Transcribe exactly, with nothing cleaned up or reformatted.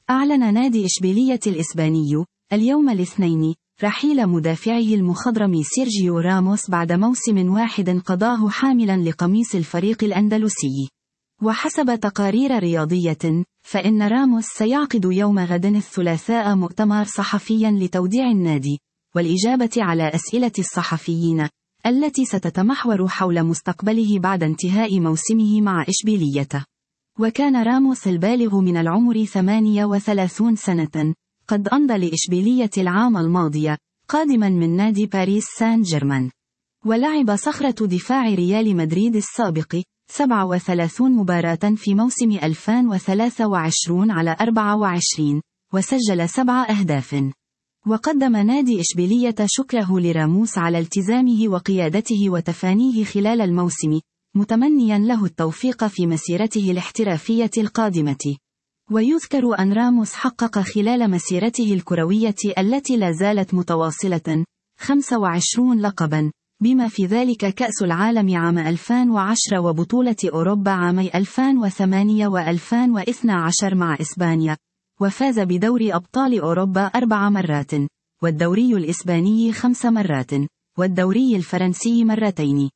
أعلن نادي إشبيلية الإسباني اليوم الاثنين رحيل مدافعه المخضرم سيرجيو راموس بعد موسم واحد قضاه حاملا لقميص الفريق الأندلسي. وحسب تقارير رياضية، فإن راموس سيعقد يوم غد الثلاثاء مؤتمر صحفيا لتوديع النادي، والإجابة على أسئلة الصحفيين، التي ستتمحور حول مستقبله بعد انتهاء موسمه مع إشبيلية. وكان راموس البالغ من العمر ثمانية وثلاثين سنة قد أمضى لإشبيلية العام الماضي، قادما من نادي باريس سان جيرمان. ولعب صخرة دفاع ريال مدريد السابق سبعة وثلاثين مباراة في موسم ألفين وثلاثة وعشرين على أربعة وعشرين، وسجل سبع أهداف. وقدم نادي إشبيلية شكره لراموس على التزامه وقيادته وتفانيه خلال الموسم، متمنيا له التوفيق في مسيرته الاحترافية القادمة. ويذكر أن راموس حقق خلال مسيرته الكروية التي لا زالت متواصلة خمسة وعشرين لقبا، بما في ذلك كأس العالم عام ألفين وعشرة وبطولة أوروبا عامي ألفين وثمانية وألفين واثني عشر مع إسبانيا، وفاز بدوري أبطال أوروبا أربع مرات، والدوري الإسباني خمس مرات، والدوري الفرنسي مرتين.